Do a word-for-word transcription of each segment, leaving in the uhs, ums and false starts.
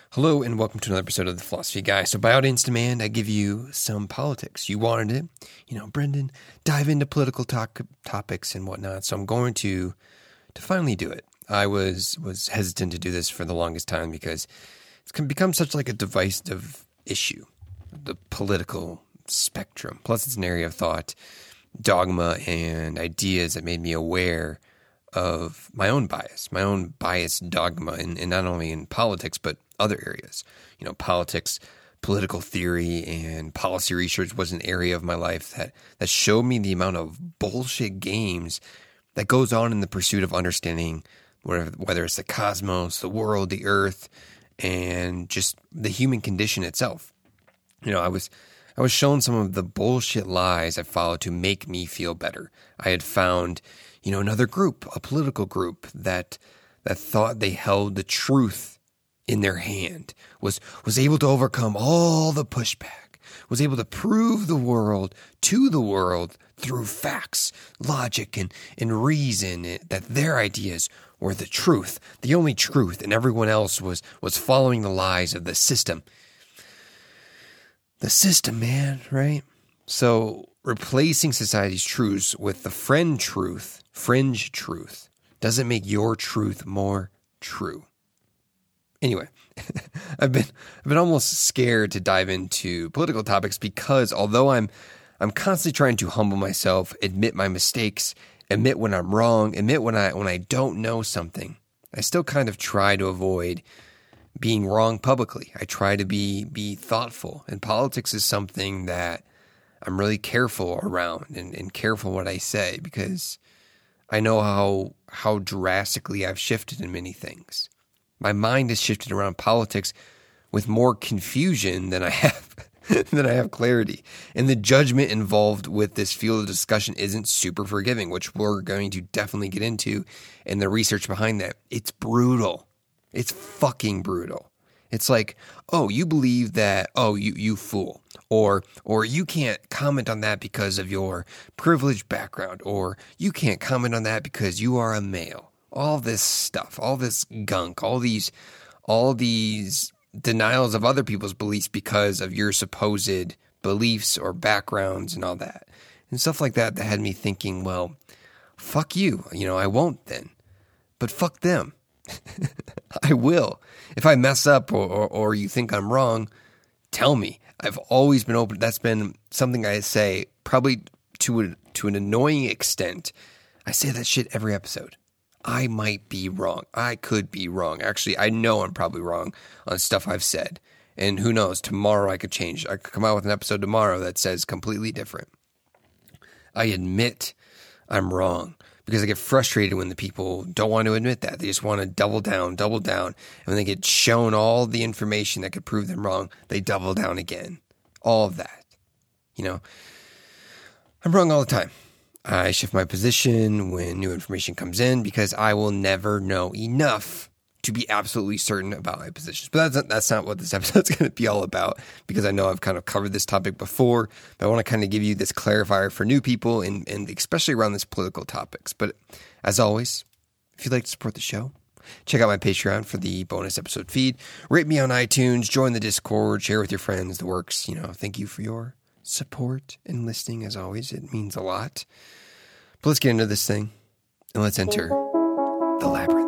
Hello and welcome to another episode of The Philosophy Guy. So by audience demand, I give you some politics. You wanted it. You know, Brendan, dive into political talk, topics and whatnot. So I'm going to to finally do it. I was was hesitant to do this for the longest time because it's become such like a divisive issue, the political spectrum. Plus it's an area of thought, dogma, and ideas that made me aware of my own bias, my own bias dogma, and, and not only in politics, but other areas. You know, politics, political theory, and policy research was an area of my life that, that showed me the amount of bullshit games that goes on in the pursuit of understanding whether, whether it's the cosmos, the world, the earth, and just the human condition itself. You know, I was I was shown some of the bullshit lies I followed to make me feel better. I had found, you know, another group, a political group that that thought they held the truth in their hand, was was able to overcome all the pushback, was able to prove the world to the world through facts, logic, and, and reason that their ideas were the truth, the only truth, and everyone else was was following the lies of the system. The system, man, right? So replacing society's truths with the friend truth, fringe truth, doesn't make your truth more true. Anyway, I've been I've been almost scared to dive into political topics because although I'm I'm constantly trying to humble myself, admit my mistakes, admit when I'm wrong, admit when I when I don't know something, I still kind of try to avoid being wrong publicly. I try to be be thoughtful, and politics is something that I'm really careful around and, and careful what I say because I know how how drastically I've shifted in many things. My mind has shifted around politics with more confusion than I have than I have clarity. And the judgment involved with this field of discussion isn't super forgiving, which we're going to definitely get into in the research behind that. It's brutal. It's fucking brutal. It's like, oh, you believe that, oh, you, you fool. Or or you can't comment on that because of your privileged background. Or you can't comment on that because you are a male. All this stuff, all this gunk, all these all these denials of other people's beliefs because of your supposed beliefs or backgrounds and all that. And stuff like that that had me thinking, well, fuck you. You know, I won't then. But fuck them. I will. If I mess up or, or, or you think I'm wrong, tell me. I've always been open. That's been something I say probably to a, to an annoying extent. I say that shit every episode. I might be wrong. I could be wrong. Actually, I know I'm probably wrong on stuff I've said. And who knows, tomorrow I could change. I could come out with an episode tomorrow that says completely different. I admit I'm wrong because I get frustrated when the people don't want to admit that. They just want to double down, double down. And when they get shown all the information that could prove them wrong, they double down again. All of that. You know, I'm wrong all the time. I shift my position when new information comes in because I will never know enough to be absolutely certain about my positions. But that's not, that's not what this episode's going to be all about because I know I've kind of covered this topic before. But I want to kind of give you this clarifier for new people and, and especially around this political topics. But as always, if you'd like to support the show, check out my Patreon for the bonus episode feed. Rate me on iTunes, join the Discord, share with your friends, the works. You know, thank you for your support and listening as always. It means a lot. But let's get into this thing and let's enter the labyrinth.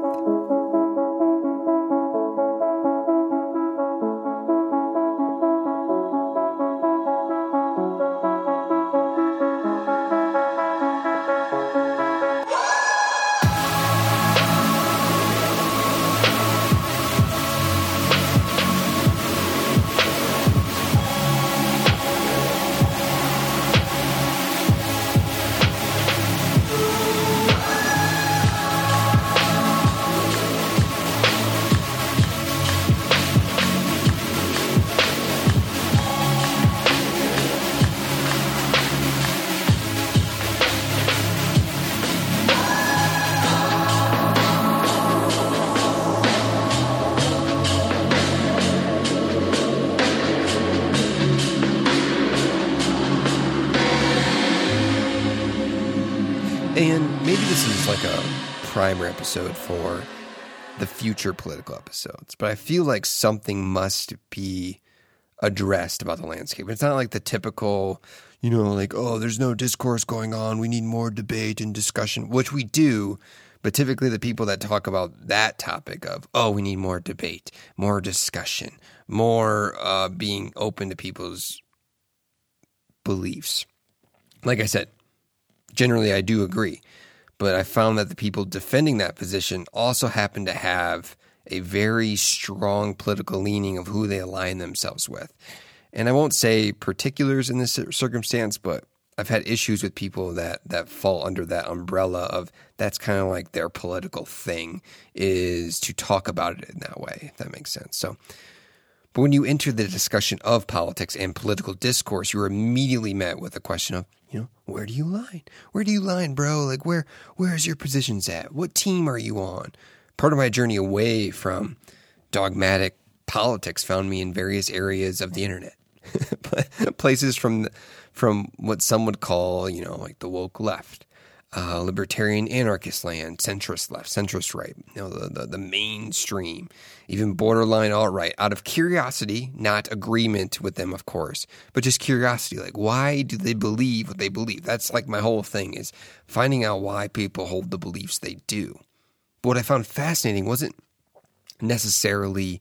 And maybe this is like a primer episode for the future political episodes, but I feel like something must be addressed about the landscape. It's not like the typical, you know, like, oh, there's no discourse going on, we need more debate and discussion, which we do, but typically the people that talk about that topic of, oh, we need more debate, more discussion, more uh, being open to people's beliefs. Like I said, generally I do agree, but I found that the people defending that position also happen to have a very strong political leaning of who they align themselves with. And I won't say particulars in this circumstance, but I've had issues with people that, that fall under that umbrella of that's kind of like their political thing, is to talk about it in that way, if that makes sense. So, but when you enter the discussion of politics and political discourse, you're immediately met with the question of, you know, where do you line? Where do you line, bro? Like, where, where's your positions at? What team are you on? Part of my journey away from dogmatic politics found me in various areas of the internet, places from, from what some would call, you know, like the woke left, uh, libertarian anarchist land, centrist left, centrist right, you know, the, the, the mainstream, even borderline alt-right, out of curiosity, not agreement with them, of course, but just curiosity. Like, why do they believe what they believe? That's like my whole thing, is finding out why people hold the beliefs they do. But what I found fascinating wasn't necessarily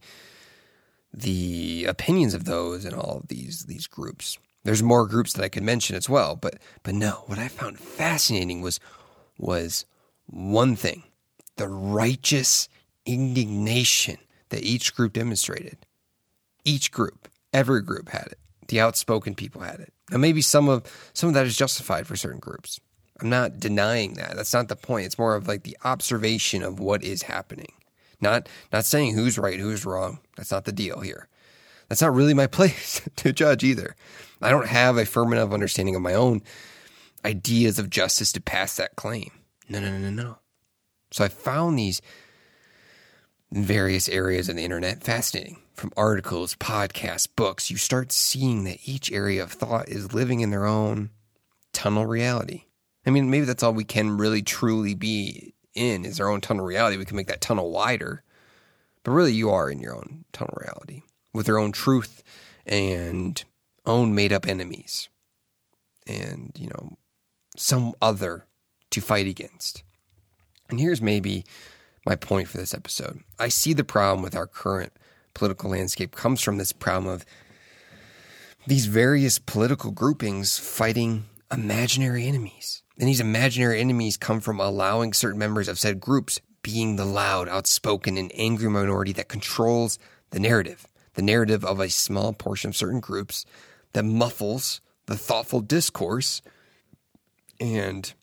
the opinions of those and all of these, these groups. There's more groups that I could mention as well, but but no, what I found fascinating was was one thing, the righteous indignation that each group demonstrated. Each group, every group had it. The outspoken people had it. Now maybe some of some of that is justified for certain groups. I'm not denying that. That's not the point. It's more of like the observation of what is happening. Not not saying who's right, who's wrong. That's not the deal here. That's not really my place to judge either. I don't have a firm enough understanding of my own ideas of justice to pass that claim. No, no, no, no, no. So I found these in various areas of the internet fascinating. From articles, podcasts, books, you start seeing that each area of thought is living in their own tunnel reality. I mean, maybe that's all we can really truly be in, is our own tunnel reality. We can make that tunnel wider. But really, you are in your own tunnel reality with your own truth and own made-up enemies and, you know, some other to fight against. And here's maybe my point for this episode. I see the problem with our current political landscape comes from this problem of these various political groupings fighting imaginary enemies. And these imaginary enemies come from allowing certain members of said groups being the loud, outspoken, and angry minority that controls the narrative. The narrative of a small portion of certain groups that muffles the thoughtful discourse and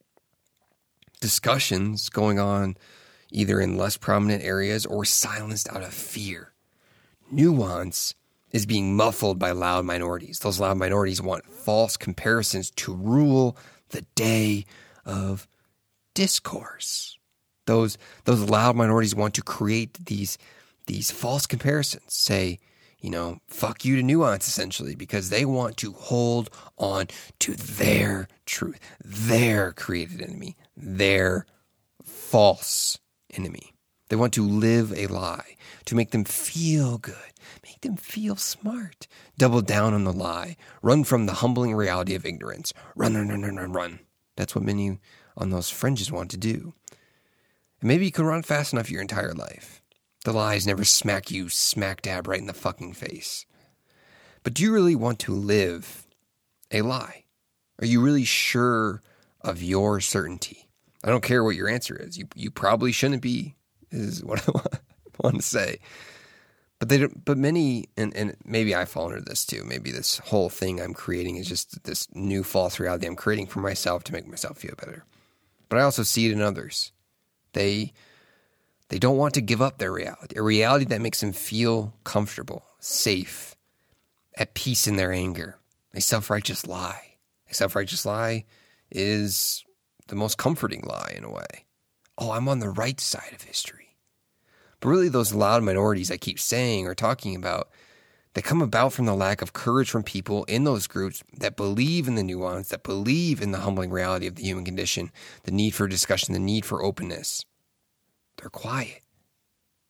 discussions going on either in less prominent areas or silenced out of fear. Nuance is being muffled by loud minorities. Those loud minorities want false comparisons to rule the day of discourse. Those those loud minorities want to create these these false comparisons. Say, you know, fuck you to nuance, essentially, because they want to hold on to their truth, their created enemy, their false enemy. They want to live a lie, to make them feel good, make them feel smart, double down on the lie, run from the humbling reality of ignorance, run, run, run, run, run, run. That's what many on those fringes want to do. And maybe you can run fast enough your entire life. The lies never smack you smack dab right in the fucking face. But do you really want to live a lie? Are you really sure of your certainty? I don't care what your answer is. You you probably shouldn't be, is what I want to say. But they don't, but many, and, and maybe I fall under this too. Maybe this whole thing I'm creating is just this new false reality I'm creating for myself to make myself feel better. But I also see it in others. They they don't want to give up their reality, a reality that makes them feel comfortable, safe, at peace in their anger. A self-righteous lie. A self-righteous lie is the most comforting lie in a way. Oh, I'm on the right side of history. But really those loud minorities I keep saying or talking about, they come about from the lack of courage from people in those groups that believe in the nuance, that believe in the humbling reality of the human condition, the need for discussion, the need for openness. They're quiet.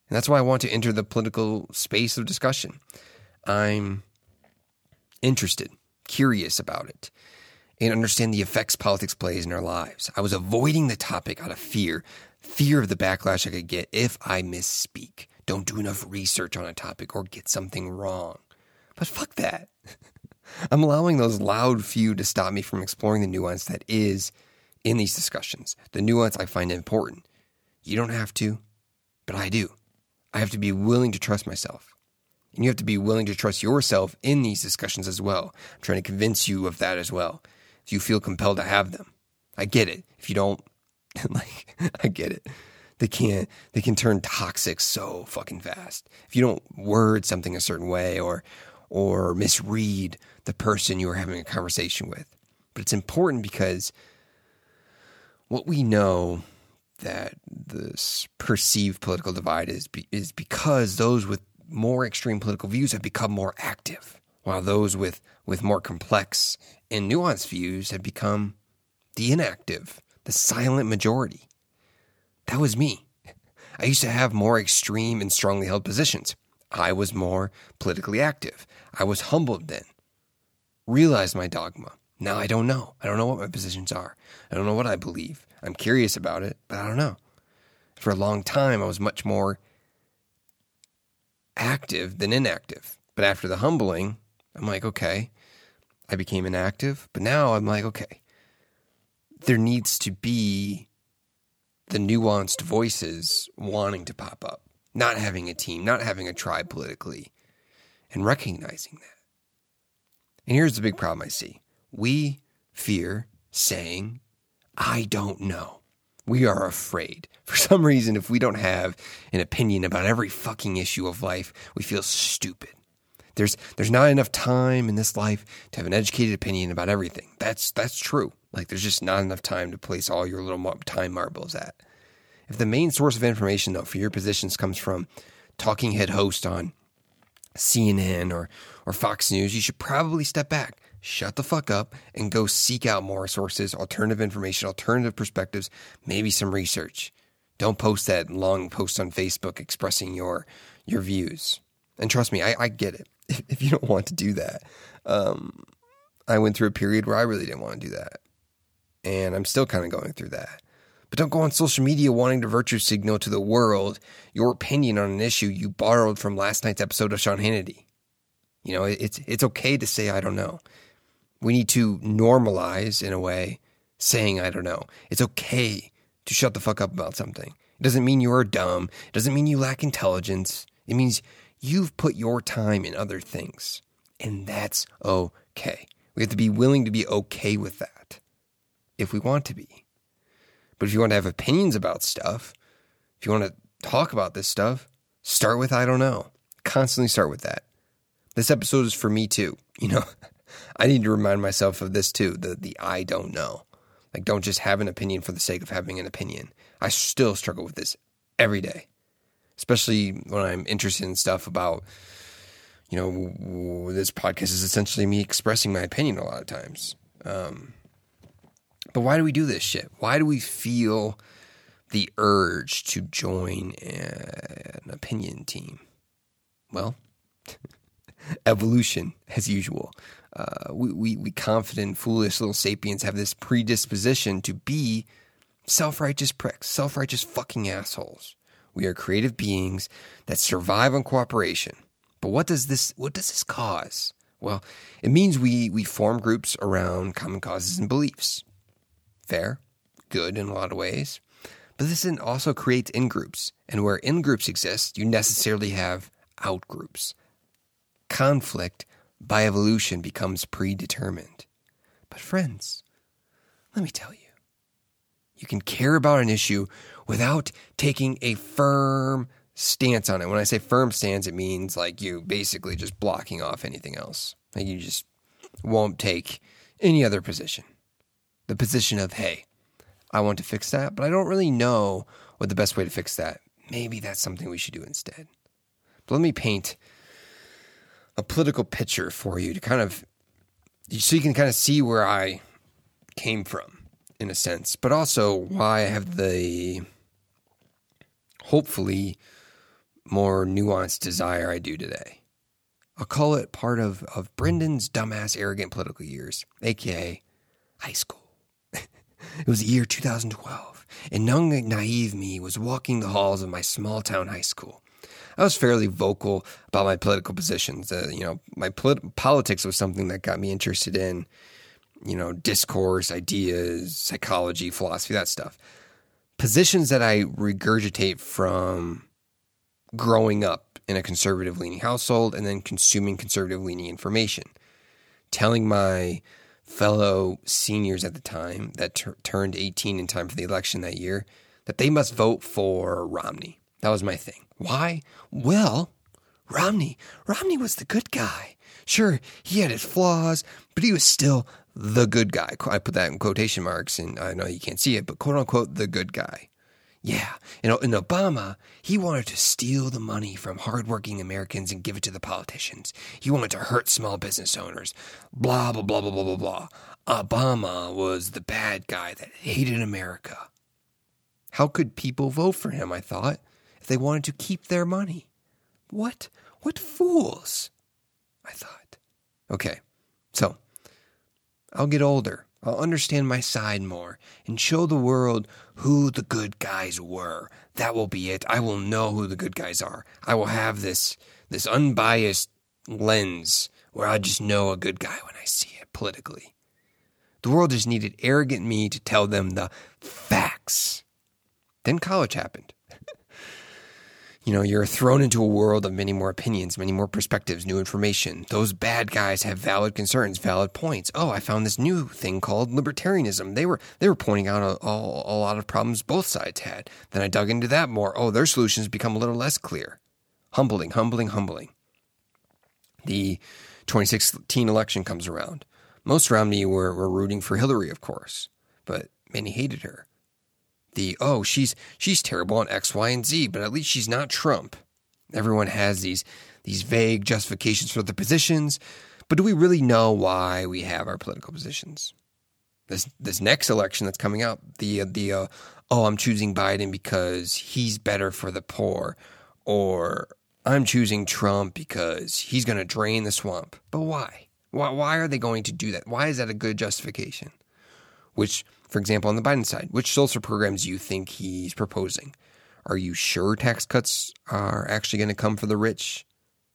And that's why I want to enter the political space of discussion. I'm interested, curious about it, and understand the effects politics plays in our lives. I was avoiding the topic out of fear, fear of the backlash I could get if I misspeak, don't do enough research on a topic, or get something wrong. But fuck that. I'm allowing those loud few to stop me from exploring the nuance that is in these discussions, the nuance I find important. You don't have to, but I do. I have to be willing to trust myself. And you have to be willing to trust yourself in these discussions as well. I'm trying to convince you of that as well. If you feel compelled to have them. I get it. If you don't, like, I get it. They can't, they can turn toxic so fucking fast. If you don't word something a certain way or, or misread the person you are having a conversation with. But it's important because what we know that this perceived political divide is, is because those with more extreme political views have become more active, while those with, with more complex and nuanced views have become the inactive, the silent majority. That was me. I used to have more extreme and strongly held positions. I was more politically active. I was humbled then. Realized my dogma. Now I don't know. I don't know what my positions are. I don't know what I believe. I'm curious about it, but I don't know. For a long time, I was much more active than inactive. But after the humbling, I'm like, okay, I became inactive. But now I'm like, okay, there needs to be the nuanced voices wanting to pop up, not having a team, not having a tribe politically, and recognizing that. And here's the big problem I see. We fear saying, I don't know. We are afraid. For some reason, if we don't have an opinion about every fucking issue of life, we feel stupid. There's there's not enough time in this life to have an educated opinion about everything. That's that's true. Like, there's just not enough time to place all your little time marbles at. If the main source of information, though, for your positions comes from talking head host on C N N or, or Fox News, you should probably step back, shut the fuck up, and go seek out more sources, alternative information, alternative perspectives, maybe some research. Don't post that long post on Facebook expressing your your views. And trust me, I, I get it. If, if you don't want to do that. Um, I went through a period where I really didn't want to do that. And I'm still kind of going through that. But don't go on social media wanting to virtue signal to the world your opinion on an issue you borrowed from last night's episode of Sean Hannity. You know, it's it's okay to say, I don't know. We need to normalize, in a way, saying, I don't know. It's okay to shut the fuck up about something. It doesn't mean you are dumb. It doesn't mean you lack intelligence. It means you've put your time in other things. And that's okay. We have to be willing to be okay with that if we want to be. But if you want to have opinions about stuff, if you want to talk about this stuff, start with I don't know. Constantly start with that. This episode is for me too. You know, I need to remind myself of this too, the the I don't know. Like, don't just have an opinion for the sake of having an opinion. I still struggle with this every day, especially when I'm interested in stuff about, you know, this podcast is essentially me expressing my opinion a lot of times. Um, but why do we do this shit? Why do we feel the urge to join an opinion team? Well, evolution, as usual. Uh, we, we, we confident, foolish little sapiens have this predisposition to be self-righteous pricks, self-righteous fucking assholes. We are creative beings that survive on cooperation. But what does this what does this cause? Well, it means we, we form groups around common causes and beliefs. Fair, good in a lot of ways. But this also creates in-groups. And where in-groups exist, you necessarily have out-groups. Conflict, by evolution, becomes predetermined. But friends, let me tell you, you can care about an issue without taking a firm stance on it. When I say firm stance, it means like you basically just blocking off anything else. Like you just won't take any other position. The position of, hey, I want to fix that, but I don't really know what the best way to fix that. Maybe that's something we should do instead. But let me paint a political picture for you to kind of, so you can kind of see where I came from, in a sense, but also why I have the, hopefully, more nuanced desire I do today. I'll call it part of, of Brendan's dumbass, arrogant political years, a k a high school. It was the year two thousand twelve, and young, naive me was walking the halls of my small-town high school. I was fairly vocal about my political positions. Uh, you know, my polit- politics was something that got me interested in, you know, discourse, ideas, psychology, philosophy, that stuff. Positions that I regurgitate from growing up in a conservative-leaning household and then consuming conservative-leaning information. Telling my fellow seniors at the time that tur- turned eighteen in time for the election that year that they must vote for Romney. That was my thing. Why? Well, Romney, Romney was the good guy. Sure, he had his flaws, but he was still the good guy. I put that in quotation marks, and I know you can't see it, but quote unquote, the good guy. Yeah, you know, in Obama, he wanted to steal the money from hardworking Americans and give it to the politicians. He wanted to hurt small business owners. Blah, blah, blah, blah, blah, blah, blah. Obama was the bad guy that hated America. How could people vote for him, I thought, if they wanted to keep their money? What? What fools? I thought. Okay, so I'll get older. I'll understand my side more and show the world who the good guys were. That will be it. I will know who the good guys are. I will have this this unbiased lens where I just know a good guy when I see it politically. The world just needed arrogant me to tell them the facts. Then college happened. You know, you're thrown into a world of many more opinions, many more perspectives, new information. Those bad guys have valid concerns, valid points. Oh, I found this new thing called libertarianism. They were they were pointing out a, a, a lot of problems both sides had. Then I dug into that more. Oh, their solutions become a little less clear. Humbling, humbling, humbling. The twenty sixteen election comes around. Most around me were, were rooting for Hillary, of course, but many hated her. The, oh, she's she's terrible on X, Y, and Z, but at least she's not Trump. Everyone has these these vague justifications for their positions, but do we really know why we have our political positions? This this next election that's coming up, the the uh, oh, I'm choosing Biden because he's better for the poor, or I'm choosing Trump because he's going to drain the swamp. But why? Why why are they going to do that? Why is that a good justification? Which, for example, on the Biden side, which social programs do you think he's proposing? Are you sure tax cuts are actually going to come for the rich?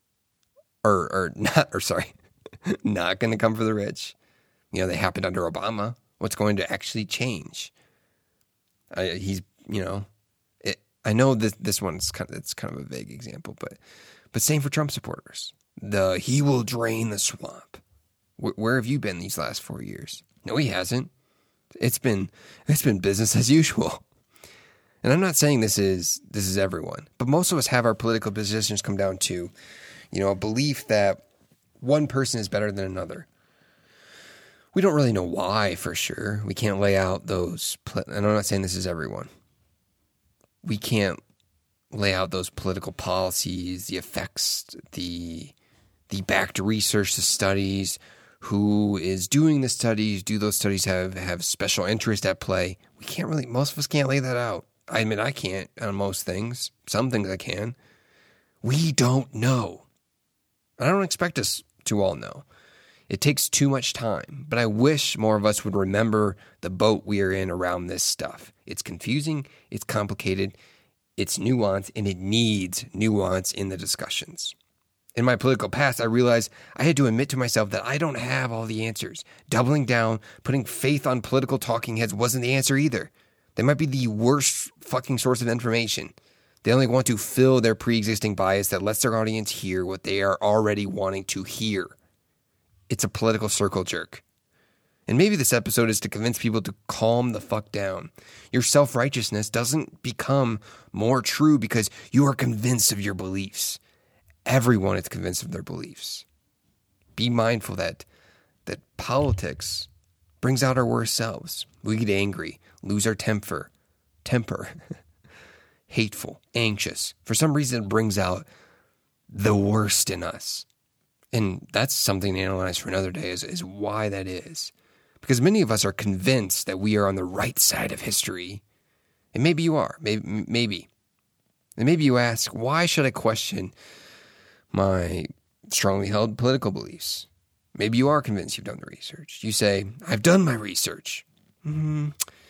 Or, or not, or sorry, not going to come for the rich? You know, they happened under Obama. What's going to actually change? Uh, he's, you know, it, I know this this one's kind of, it's kind of a vague example, but but same for Trump supporters. The he will drain the swamp. Where, where have you been these last four years? No, he hasn't. It's been it's been business as usual. And I'm not saying this is this is everyone, but most of us have our political positions come down to, you know, a belief that one person is better than another. We don't really know why for sure. We can't lay out those, and I'm not saying this is everyone. We can't lay out those political policies, the effects, the the backed research, the studies. Who is doing the studies? Do those studies have, have special interest at play? We can't really, most of us can't lay that out. I admit I can't on most things. Some things I can. We don't know. I don't expect us to all know. It takes too much time, but I wish more of us would remember the boat we are in around this stuff. It's confusing, it's complicated, it's nuanced, and it needs nuance in the discussions. In my political past, I realized I had to admit to myself that I don't have all the answers. Doubling down, putting faith on political talking heads wasn't the answer either. They might be the worst fucking source of information. They only want to fill their pre-existing bias that lets their audience hear what they are already wanting to hear. It's a political circle jerk. And maybe this episode is to convince people to calm the fuck down. Your self-righteousness doesn't become more true because you are convinced of your beliefs. Everyone is convinced of their beliefs. Be mindful that that politics brings out our worst selves. We get angry, lose our temper, temper, hateful, anxious. For some reason, it brings out the worst in us. And that's something to analyze for another day is, is why that is. Because many of us are convinced that we are on the right side of history. And maybe you are. Maybe. maybe. And maybe you ask, why should I question my strongly held political beliefs? Maybe you are convinced you've done the research. You say, I've done my research. Mm-hmm.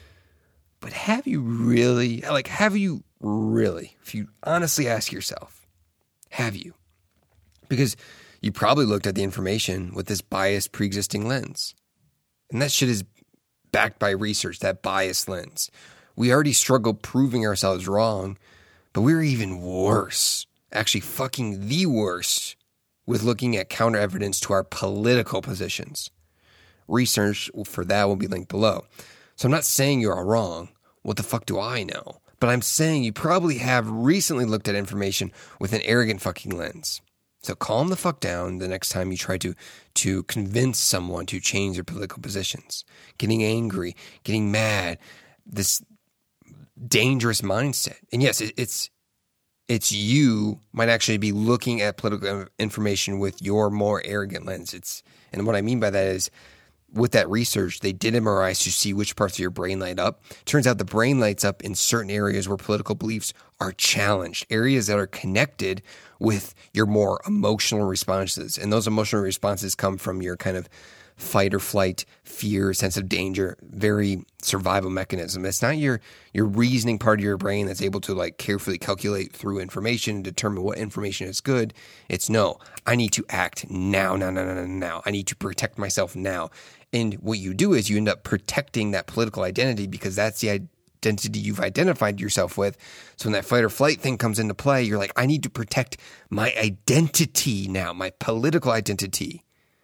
But have you really, like, have you really, if you honestly ask yourself, have you? Because you probably looked at the information with this biased pre-existing lens. And that shit is backed by research, that biased lens. We already struggle proving ourselves wrong, but we're even worse, actually fucking the worst, with looking at counter evidence to our political positions. Research for that will be linked below. So I'm not saying you're all wrong. What the fuck do I know? But I'm saying you probably have recently looked at information with an arrogant fucking lens. So calm the fuck down the next time you try to, to convince someone to change their political positions. Getting angry, getting mad, this dangerous mindset. And yes, it, it's it's you might actually be looking at political information with your more arrogant lens. It's and what I mean by that is, with that research, they did M R Is to see which parts of your brain light up. Turns out the brain lights up in certain areas where political beliefs are challenged, areas that are connected with your more emotional responses. And those emotional responses come from your kind of fight or flight, fear, sense of danger, very survival mechanism. It's not your your reasoning part of your brain that's able to like carefully calculate through information and determine what information is good. It's no, I need to act now, now, now, now, now. I need to protect myself now. And what you do is you end up protecting that political identity because that's the identity you've identified yourself with. So when that fight or flight thing comes into play, you're like, I need to protect my identity now, my political identity.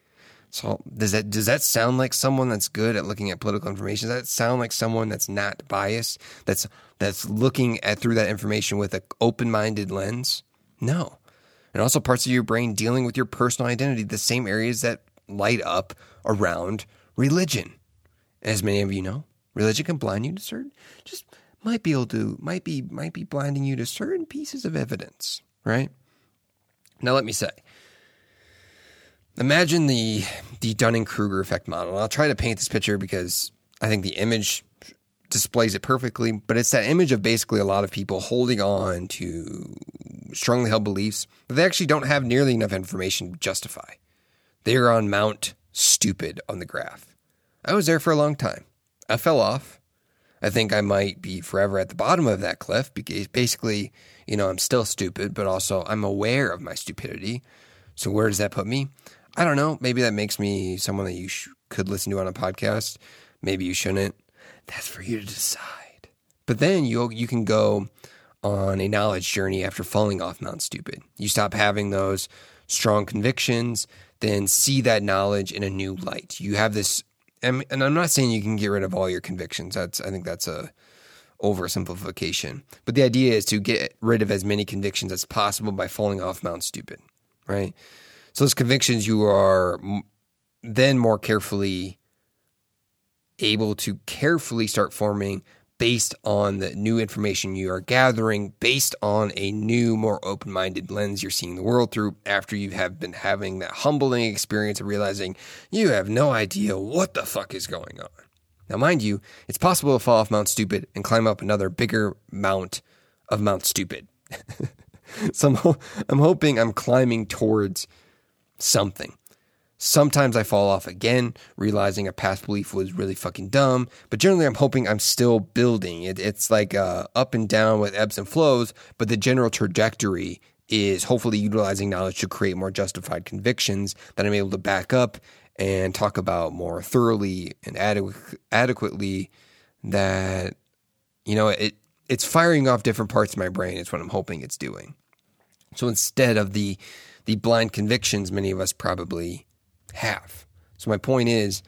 So does that does that sound like someone that's good at looking at political information? Does that sound like someone that's not biased, that's that's looking at through that information with an open-minded lens? No. And also parts of your brain dealing with your personal identity, the same areas that light up around religion. As many of you know, religion can blind you to certain, just might be able to, might be, might be blinding you to certain pieces of evidence, right? Now let me say, imagine the the Dunning-Kruger effect model. I'll try to paint this picture because I think the image displays it perfectly, but it's that image of basically a lot of people holding on to strongly held beliefs that they actually don't have nearly enough information to justify. They are on Mount Stupid on the graph. I was there for a long time. I fell off. I think I might be forever at the bottom of that cliff because basically, you know, I'm still stupid, but also I'm aware of my stupidity. So where does that put me? I don't know. Maybe that makes me someone that you sh- could listen to on a podcast. Maybe you shouldn't. That's for you to decide. But then you you can go on a knowledge journey after falling off Mount Stupid. You stop having those strong convictions, then see that knowledge in a new light. You have this, and, and I'm not saying you can get rid of all your convictions. That's I think that's a oversimplification. But the idea is to get rid of as many convictions as possible by falling off Mount Stupid, right? So those convictions you are then more carefully able to carefully start forming based on the new information you are gathering, based on a new, more open-minded lens you're seeing the world through after you have been having that humbling experience of realizing you have no idea what the fuck is going on. Now, mind you, it's possible to fall off Mount Stupid and climb up another bigger mount of Mount Stupid. So I'm, I'm hoping I'm climbing towards something. Sometimes I fall off again, realizing a past belief was really fucking dumb. But generally, I'm hoping I'm still building. It, it's like uh, up and down with ebbs and flows, but the general trajectory is hopefully utilizing knowledge to create more justified convictions that I'm able to back up and talk about more thoroughly and adequ- adequately that, you know, it it's firing off different parts of my brain is what I'm hoping it's doing. So instead of the the blind convictions many of us probably have. So my point is,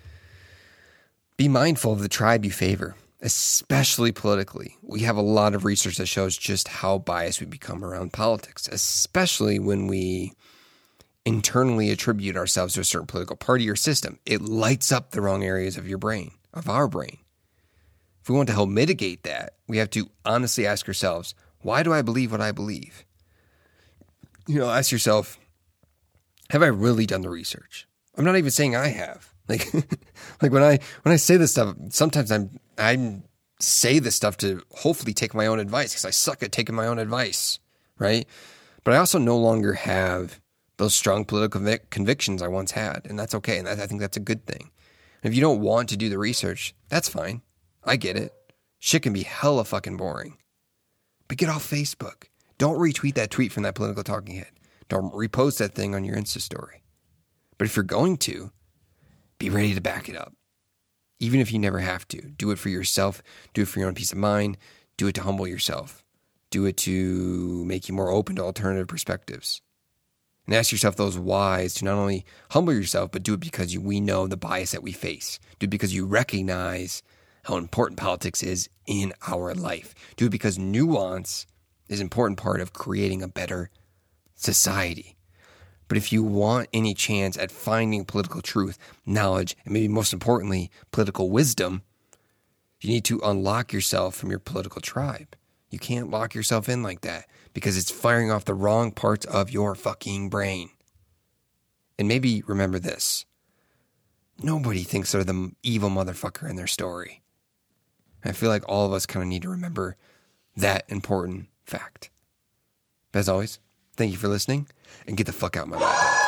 be mindful of the tribe you favor, especially politically. We have a lot of research that shows just how biased we become around politics, especially when we internally attribute ourselves to a certain political party or system. It lights up the wrong areas of your brain, of our brain. If we want to help mitigate that, we have to honestly ask ourselves, why do I believe what I believe? You know, ask yourself, have I really done the research? I'm not even saying I have. Like, like when I when I say this stuff, sometimes I'm I'm say this stuff to hopefully take my own advice because I suck at taking my own advice, right? But I also no longer have those strong political convic- convictions I once had, and that's okay. And that, I think that's a good thing. And if you don't want to do the research, that's fine. I get it. Shit can be hella fucking boring. But get off Facebook. Don't retweet that tweet from that political talking head. Don't repost that thing on your Insta story. But if you're going to, be ready to back it up. Even if you never have to. Do it for yourself. Do it for your own peace of mind. Do it to humble yourself. Do it to make you more open to alternative perspectives. And ask yourself those whys to not only humble yourself, but do it because you, we know the bias that we face. Do it because you recognize how important politics is in our life. Do it because nuance is an important part of creating a better society. But if you want any chance at finding political truth, knowledge, and maybe most importantly, political wisdom, you need to unlock yourself from your political tribe. You can't lock yourself in like that because it's firing off the wrong parts of your fucking brain. And maybe remember this. Nobody thinks they're the evil motherfucker in their story. I feel like all of us kind of need to remember that important fact. But as always, thank you for listening and get the fuck out of my life.